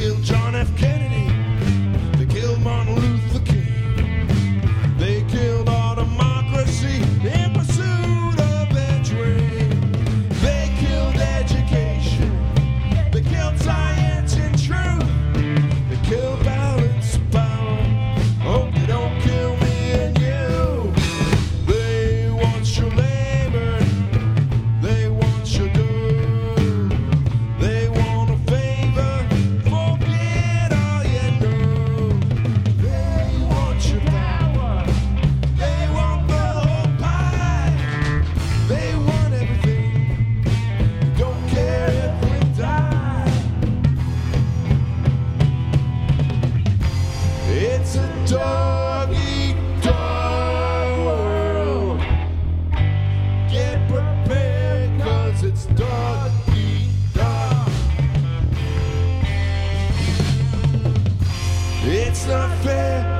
killed John F. Kennedy. They killed Martin Luther King. They killed our democracy in pursuit of their dream. They killed education. They killed science and truth. They killed balance of power. Hope they don't kill me and you. They want your labor. They want your dirt. They want a favor. Forget all you know. They want your power. They want the whole pie. They want everything. They don't care if we die. It's a dog-eat-dog world. Get prepared, 'cause it's dog-eat-dog. It's not fair.